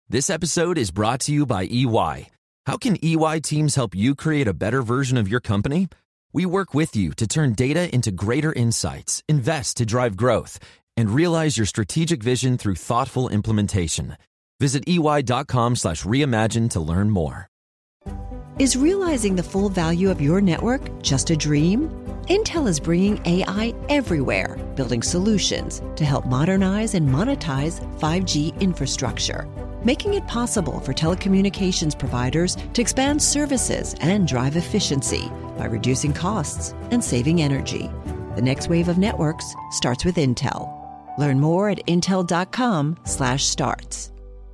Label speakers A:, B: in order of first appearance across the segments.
A: This episode is brought to you by EY. How can EY teams help you create a better version of your company? We work with you to turn data into greater insights, invest to drive growth, and realize your strategic vision through thoughtful implementation. Visit ey.com/reimagine to learn more.
B: Is realizing the full value of your network just a dream? Intel is bringing AI everywhere, building solutions to help modernize and monetize 5G infrastructure, making it possible for telecommunications providers to expand services and drive efficiency by reducing costs and saving energy. The next wave of networks starts with Intel. Learn more at intel.com/starts.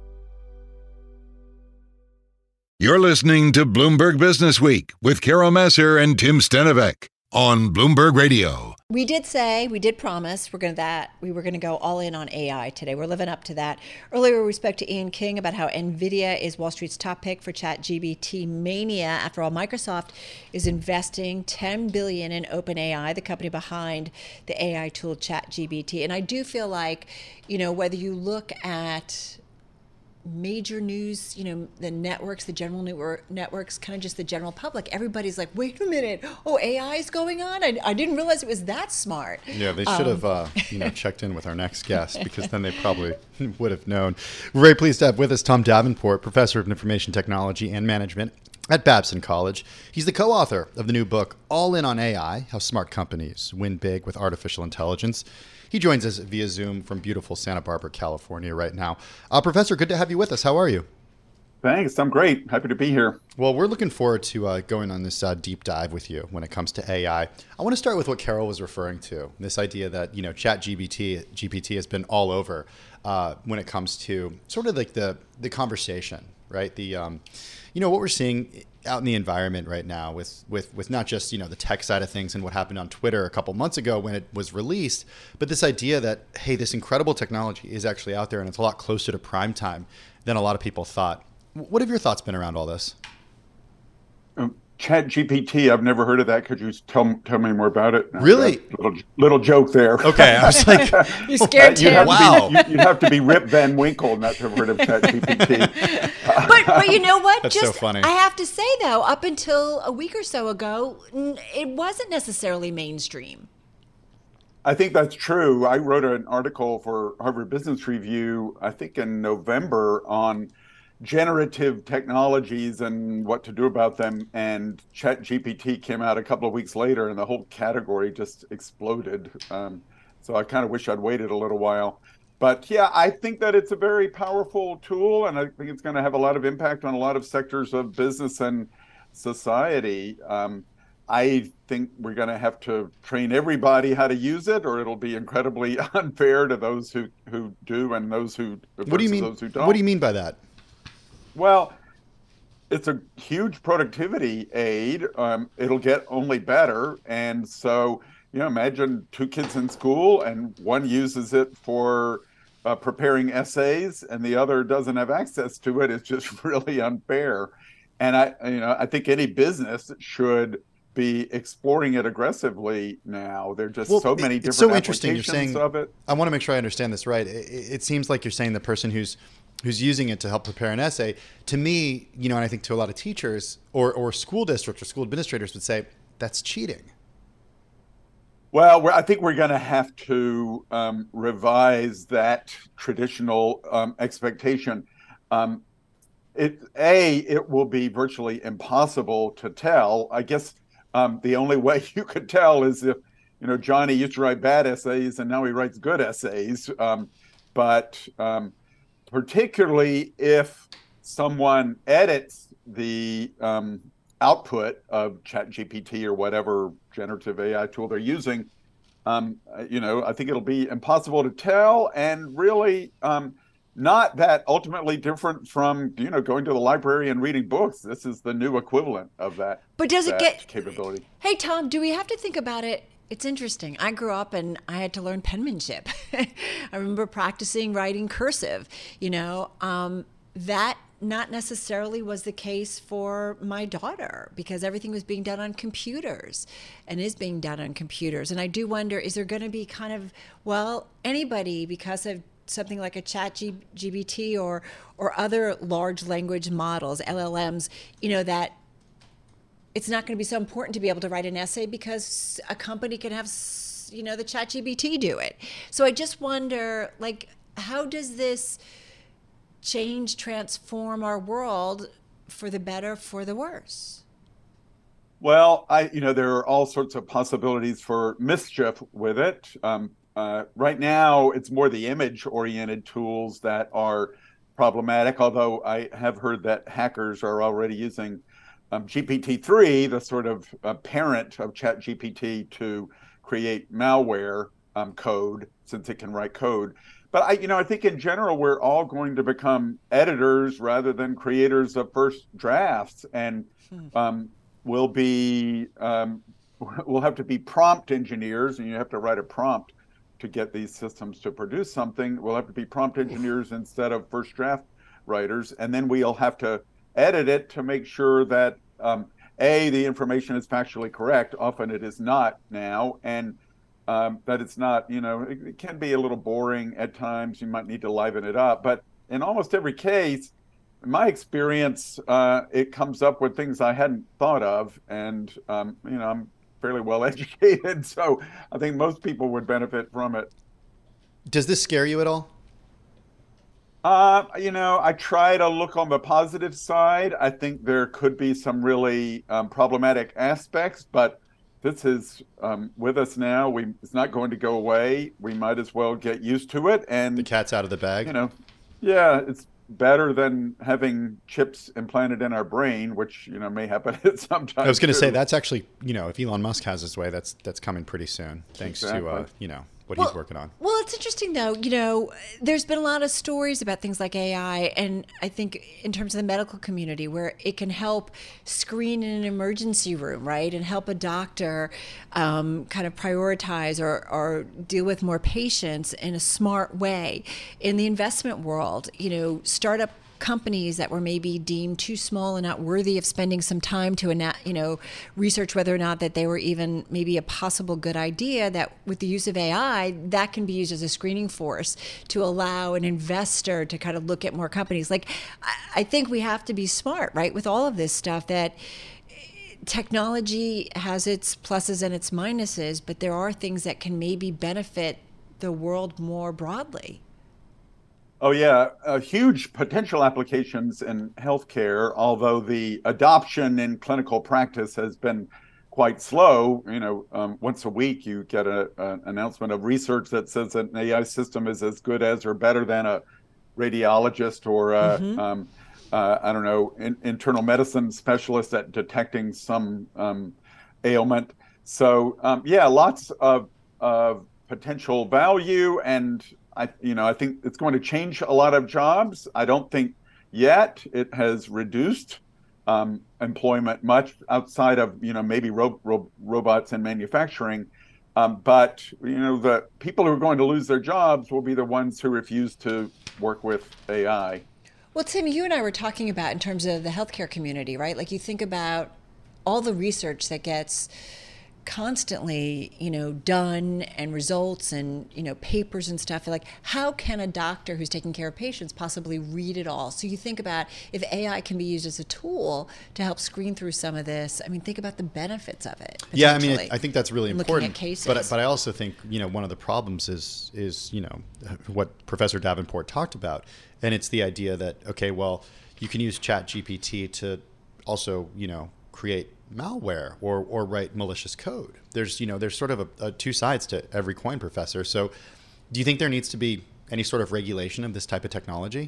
C: You're listening to Bloomberg Business Week with Carol Messer and Tim Stenovec on Bloomberg Radio.
D: We did promise we were going to go all in on AI today. We're living up to that. Earlier we spoke to Ian King about how NVIDIA is Wall Street's top pick for ChatGPT mania. After all, Microsoft is investing $10 billion in OpenAI, the company behind the AI tool ChatGPT. And I do feel like, whether you look at major news, the networks, the general networks, kind of just the general public, everybody's like, wait a minute, AI is going on? I didn't realize it was that smart.
E: Yeah, they should have checked in with our next guest, because then they probably would have known. We're very pleased to have with us Tom Davenport, Professor of Information Technology and Management at Babson College. He's the co-author of the new book, All In on AI, How Smart Companies Win Big with Artificial Intelligence. He joins us via Zoom from beautiful Santa Barbara, California right now. Professor, good to have you with us. How are you?
F: Thanks. I'm great. Happy to be here.
E: Well, we're looking forward to going on this deep dive with you when it comes to AI. I want to start with what Carol was referring to, this idea that, ChatGPT has been all over when it comes to sort of like the conversation, right? What we're seeing out in the environment right now with not just, the tech side of things and what happened on Twitter a couple months ago when it was released, but this idea that, hey, this incredible technology is actually out there and it's a lot closer to prime time than a lot of people thought. What have your thoughts been around all this?
F: ChatGPT, I've never heard of that. Could you tell me more about it?
E: Really?
F: Little joke there.
E: Okay, I was like,
D: you scared Tim.
E: Wow.
F: You'd have to be Rip Van Winkle not to have heard of ChatGPT.
D: But you know what?
E: That's so funny.
D: I have to say, though, up until a week or so ago, it wasn't necessarily mainstream.
F: I think that's true. I wrote an article for Harvard Business Review, I think in November, on generative technologies and what to do about them, and ChatGPT came out a couple of weeks later and the whole category just exploded. So I kind of wish I'd waited a little while. But yeah, I think that it's a very powerful tool, and I think it's going to have a lot of impact on a lot of sectors of business and society. I think we're going to have to train everybody how to use it, or it'll be incredibly unfair to those who do and those who
E: What do you mean?
F: Those who don't.
E: What do you mean by that?
F: Well, it's a huge productivity aid. It'll get only better. And so, imagine two kids in school and one uses it for preparing essays and the other doesn't have access to it. It's just really unfair. And I think any business should be exploring it aggressively now. There are just so many different
E: so interesting. You're
F: applications
E: saying,
F: of it.
E: I want to make sure I understand this right. It seems like you're saying the person who's using it to help prepare an essay, to me, and I think to a lot of teachers or school districts or school administrators would say, that's cheating.
F: Well, I think we're going to have to revise that traditional expectation. It will be virtually impossible to tell. I guess the only way you could tell is if, Johnny used to write bad essays and now he writes good essays. But particularly if someone edits the output of ChatGPT or whatever generative AI tool they're using, I think it'll be impossible to tell, and really not that ultimately different from, going to the library and reading books. This is the new equivalent of that.
D: But does it get
F: capability?
D: Hey, Tom, do we have to think about it? It's interesting. I grew up and I had to learn penmanship. I remember practicing writing cursive. That not necessarily was the case for my daughter, because everything was being done on computers and is being done on computers. And I do wonder, is there going to be kind of, anybody, because of something like a ChatGPT or other large language models, LLMs, that it's not going to be so important to be able to write an essay because a company can have, the ChatGPT do it. So I just wonder, how does this transform our world for the better, for the worse?
F: Well, there are all sorts of possibilities for mischief with it. Right now, it's more the image-oriented tools that are problematic, although I have heard that hackers are already using GPT-3, the sort of parent of ChatGPT, to create malware code, since it can write code. But I think in general, we're all going to become editors rather than creators of first drafts, and we'll have to be prompt engineers, and you have to write a prompt to get these systems to produce something. We'll have to be prompt engineers instead of first draft writers, and then we'll have to edit it to make sure that the information is factually correct. Often it is not now, and that it's not, it can be a little boring at times. You might need to liven it up. But in almost every case, in my experience, it comes up with things I hadn't thought of. And, I'm fairly well educated, so I think most people would benefit from it.
E: Does this scare you at all?
F: I try to look on the positive side. I think there could be some really problematic aspects, but this is with us now. It's not going to go away. We might as well get used to it. And
E: the cat's out of the bag.
F: It's better than having chips implanted in our brain, which may happen at some time.
E: I was going to say that's actually, if Elon Musk has his way, that's coming pretty soon, thanks to what he's working on.
D: Well, it's interesting though. There's been a lot of stories about things like AI, and I think in terms of the medical community, where it can help screen in an emergency room, right, and help a doctor kind of prioritize or deal with more patients in a smart way. In the investment world, startup companies that were maybe deemed too small and not worthy of spending some time to research whether or not that they were even maybe a possible good idea, that with the use of AI, that can be used as a screening force to allow an investor to kind of look at more companies. I think we have to be smart, right, with all of this stuff, that technology has its pluses and its minuses, but there are things that can maybe benefit the world more broadly.
F: Oh, yeah. Huge potential applications in healthcare, although the adoption in clinical practice has been quite slow. Once a week you get an announcement of research that says that an AI system is as good as or better than a radiologist or internal medicine specialist at detecting some ailment. So, lots of potential value, and I think it's going to change a lot of jobs. I don't think yet it has reduced employment much outside of, maybe robots in manufacturing. But, the people who are going to lose their jobs will be the ones who refuse to work with AI.
D: Well, Tim, you and I were talking about in terms of the healthcare community, right? You think about all the research that gets constantly, done, and results and, papers and stuff. How can a doctor who's taking care of patients possibly read it all? So you think about if AI can be used as a tool to help screen through some of this. Think about the benefits of it.
E: Yeah, I think that's really important.
D: Looking at cases.
E: But I also think, one of the problems is what Professor Davenport talked about. And it's the idea that, okay, well, you can use ChatGPT to also, create malware or write malicious code. There's sort of a two sides to every coin, Professor. So do you think there needs to be any sort of regulation of this type of technology?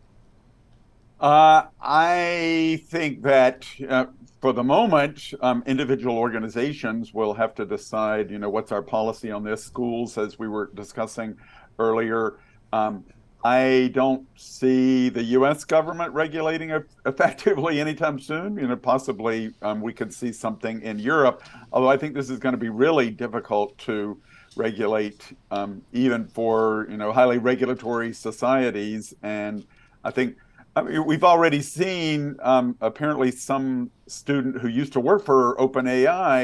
F: I think that for the moment, individual organizations will have to decide, what's our policy on this. Schools, as we were discussing earlier, I don't see the U.S. government regulating it effectively anytime soon. Possibly we could see something in Europe, although I think this is going to be really difficult to regulate, even for highly regulatory societies. And I think we've already seen apparently some student who used to work for OpenAI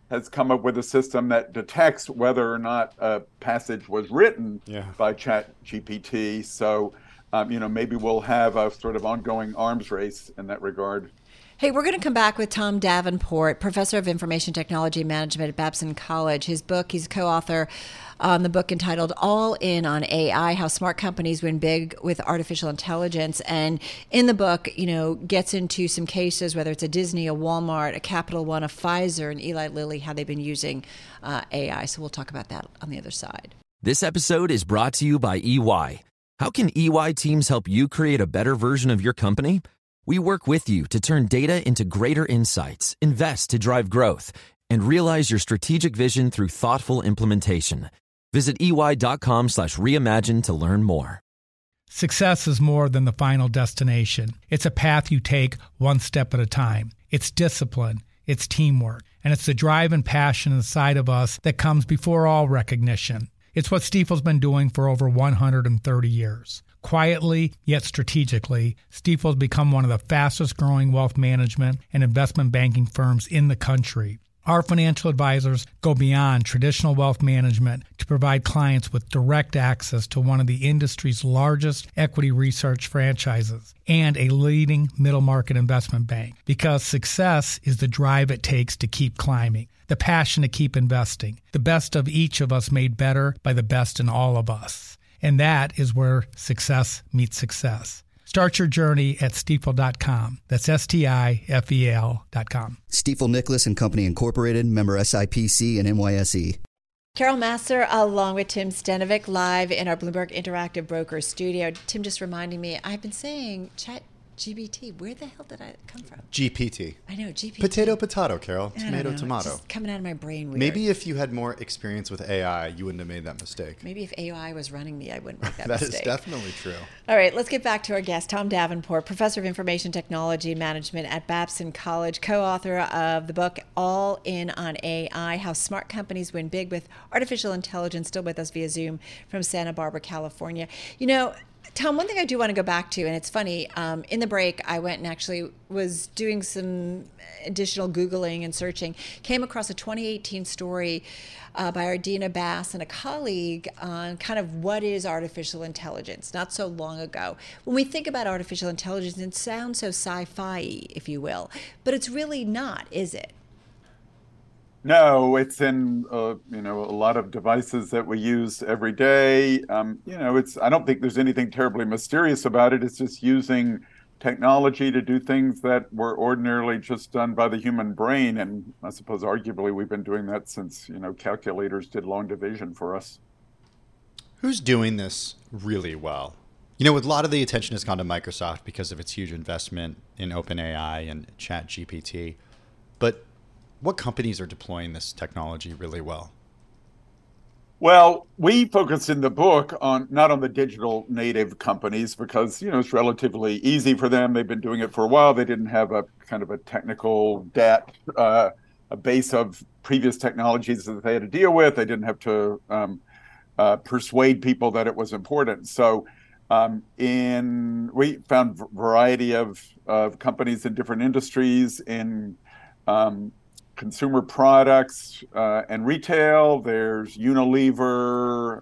F: has come up with a system that detects whether or not a passage was written by ChatGPT. So, maybe we'll have a sort of ongoing arms race in that regard.
D: Hey, we're going to come back with Tom Davenport, professor of information technology management at Babson College. His book, he's co-author on the book entitled All In on AI, How Smart Companies Win Big with Artificial Intelligence. And in the book, gets into some cases, whether it's a Disney, a Walmart, a Capital One, a Pfizer, and Eli Lilly, how they've been using AI. So we'll talk about that on the other side.
A: This episode is brought to you by EY. How can EY teams help you create a better version of your company? We work with you to turn data into greater insights, invest to drive growth, and realize your strategic vision through thoughtful implementation. Visit ey.com/reimagine to learn more.
G: Success is more than the final destination. It's a path you take one step at a time. It's discipline, it's teamwork, and it's the drive and passion inside of us that comes before all recognition. It's what Stifel's been doing for over 130 years. Quietly, yet strategically, Stifel's become one of the fastest growing wealth management and investment banking firms in the country. Our financial advisors go beyond traditional wealth management to provide clients with direct access to one of the industry's largest equity research franchises and a leading middle market investment bank, because success is the drive it takes to keep climbing, the passion to keep investing, the best of each of us made better by the best in all of us. And that is where success meets success. Start your journey at Stifel.com. That's Stifel.com.
H: Stifel Nicholas and Company Incorporated, member SIPC and NYSE.
D: Carol Massar along with Tim Stenovec live in our Bloomberg Interactive Brokers studio. Tim just reminding me, I've been saying ChatGPT. Where the hell did I come from?
E: GPT.
D: I know, GPT.
E: Potato, Carol. Tomato.
D: It's just coming out of my brain weird.
E: Maybe if you had more experience with AI, you wouldn't have made that mistake.
D: Maybe if AI was running me, I wouldn't make that
E: That
D: mistake.
E: is definitely true.
D: All right, let's get back to our guest, Tom Davenport, professor of information technology management at Babson College, co-author of the book All In on AI, How Smart Companies Win Big with Artificial Intelligence, still with us via Zoom from Santa Barbara, California. Tom, one thing I do want to go back to, and it's funny, in the break, I went and actually was doing some additional Googling and searching, came across a 2018 story by Ardina Bass and a colleague on kind of what is artificial intelligence, not so long ago. When we think about artificial intelligence, it sounds so sci-fi, if you will, but it's really not, is it?
F: No, it's in a lot of devices that we use every day. I don't think there's anything terribly mysterious about it. It's just using technology to do things that were ordinarily just done by the human brain. And I suppose arguably we've been doing that since, calculators did long division for us.
E: Who's doing this really well? A lot of the attention has gone to Microsoft because of its huge investment in OpenAI and ChatGPT. But what companies are deploying this technology really well?
F: Well, we focus in the book not on the digital native companies because, it's relatively easy for them. They've been doing it for a while. They didn't have a kind of a technical debt, a base of previous technologies that they had to deal with. They didn't have to persuade people that it was important. So we found a variety of companies in different industries in consumer products and retail. There's Unilever,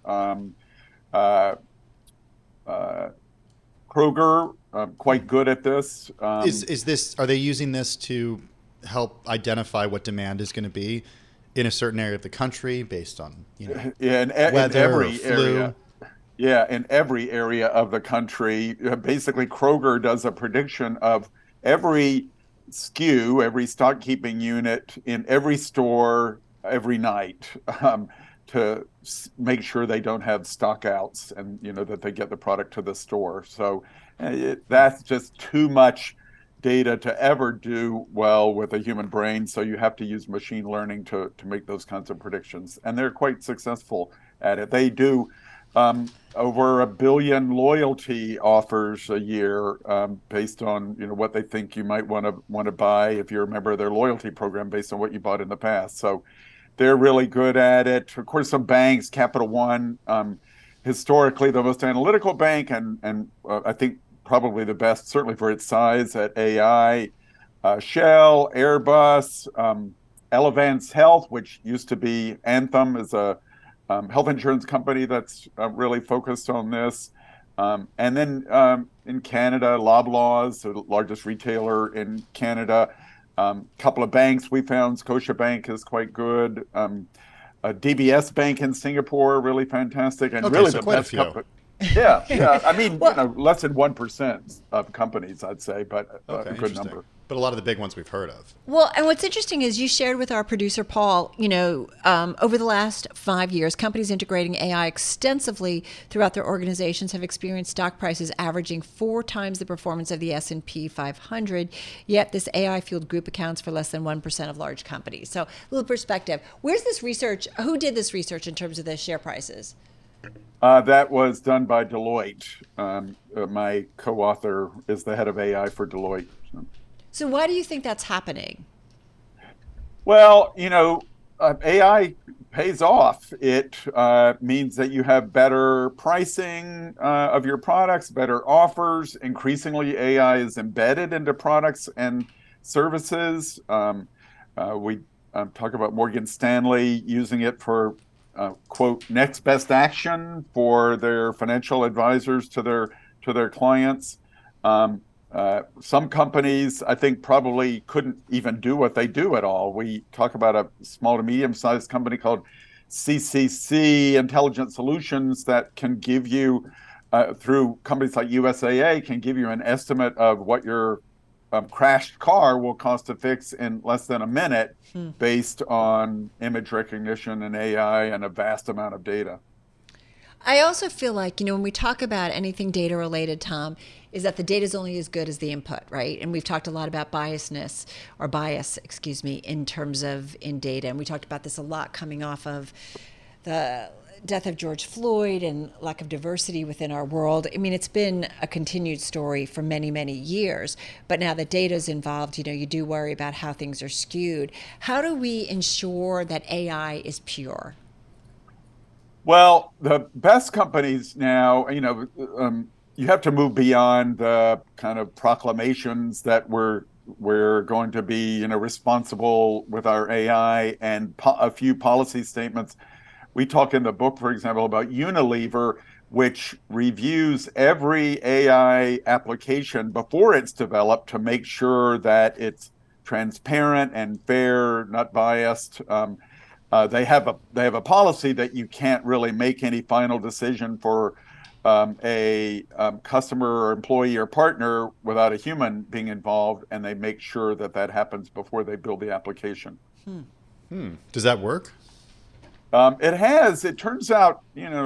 F: Kroger, quite good at this.
E: Are they using this to help identify what demand is going to be in a certain area of the country based on weather,
F: in every
E: flu?
F: area? Yeah, in every area of the country. Basically, Kroger does a prediction of every SKU, every stock keeping unit in every store every night to make sure they don't have stock outs and that they get the product to the store. So that's just too much data to ever do well with a human brain. So you have to use machine learning to make those kinds of predictions, and they're quite successful at it. They do over 1 billion loyalty offers a year based on what they think you might want to buy if you're a member of their loyalty program based on what you bought in the past. So they're really good at it. Of course, some banks, Capital One, historically the most analytical bank, and I think probably the best, certainly for its size, at AI. Shell, Airbus, Elevance Health, which used to be Anthem, is a health insurance company that's really focused on this. And then in Canada, Loblaws, the largest retailer in Canada. A couple of banks we found, Scotiabank is quite good. DBS Bank in Singapore, really fantastic, and really
E: so
F: the
E: quite
F: best
E: a few.
F: company. Yeah. I mean, less than 1% of companies, I'd say, but a good number.
E: But a lot of the big ones we've heard of.
D: Well, and what's interesting is you shared with our producer, Paul, over the last 5 years, companies integrating AI extensively throughout their organizations have experienced stock prices averaging 4 times the performance of the S&P 500, yet this AI-fueled group accounts for less than 1% of large companies. So a little perspective. Where's this research? Who did this research in terms of the share prices?
F: That was done by Deloitte. My co-author is the head of AI for Deloitte.
D: So why do you think that's happening?
F: Well, AI pays off. It means that you have better pricing of your products, better offers. Increasingly, AI is embedded into products and services. We talk about Morgan Stanley using it for, quote, next best action for their financial advisors to their clients. Some companies, I think, probably couldn't even do what they do at all. We talk about a small to medium-sized company called CCC Intelligent Solutions that can give you, through companies like USAA, can give you an estimate of what your crashed car will cost to fix in less than a minute based on image recognition and AI and a vast amount of data.
D: I also feel like, when we talk about anything data related, Tom, is that the data is only as good as the input, right? And we've talked a lot about bias, in terms of in data. And we talked about this a lot coming off of the death of George Floyd and lack of diversity within our world. I mean, it's been a continued story for many, many years. But now that data is involved, you do worry about how things are skewed. How do we ensure that AI is pure?
F: Well, the best companies now, you have to move beyond the kind of proclamations that we're going to be, responsible with our AI and a few policy statements. We talk in the book, for example, about Unilever, which reviews every AI application before it's developed to make sure that it's transparent and fair, not biased. They have a policy that you can't really make any final decision for a customer or employee or partner without a human being involved, and they make sure that happens before they build the application.
E: Does that work?
F: It has. It turns out,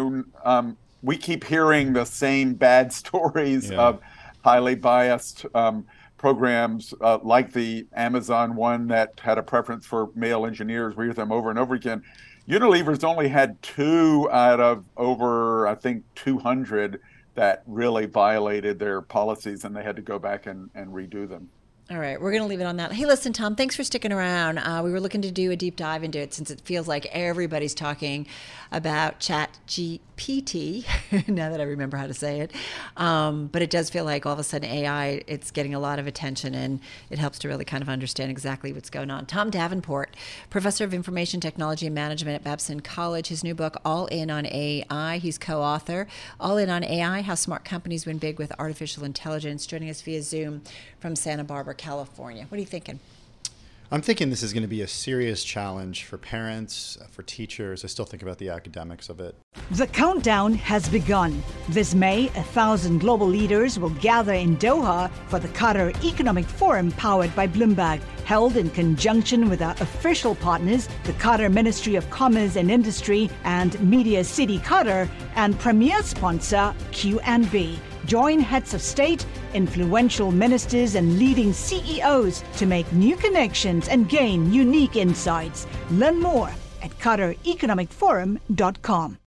F: we keep hearing the same bad stories of highly biased programs like the Amazon one that had a preference for male engineers. We hear them over and over again. Unilever's only had 2 out of over, I think, 200 that really violated their policies, and they had to go back and redo them.
D: All right, we're going to leave it on that. Hey, listen, Tom, thanks for sticking around. We were looking to do a deep dive into it since it feels like everybody's talking about ChatGPT, now that I remember how to say it. But it does feel like all of a sudden AI, it's getting a lot of attention, and it helps to really kind of understand exactly what's going on. Tom Davenport, Professor of Information Technology and Management at Babson College. His new book, All In on AI, he's co-author. All In on AI, How Smart Companies Win Big with Artificial Intelligence, joining us via Zoom from Santa Barbara, California. What are you thinking?
E: I'm thinking this is going to be a serious challenge for parents, for teachers. I still think about the academics of it.
I: The countdown has begun. This May, 1,000 global leaders will gather in Doha for the Qatar Economic Forum powered by Bloomberg, held in conjunction with our official partners, the Qatar Ministry of Commerce and Industry and Media City Qatar, and premier sponsor QNB. Join heads of state, influential ministers, and leading CEOs to make new connections and gain unique insights. Learn more at QatarEconomicForum.com.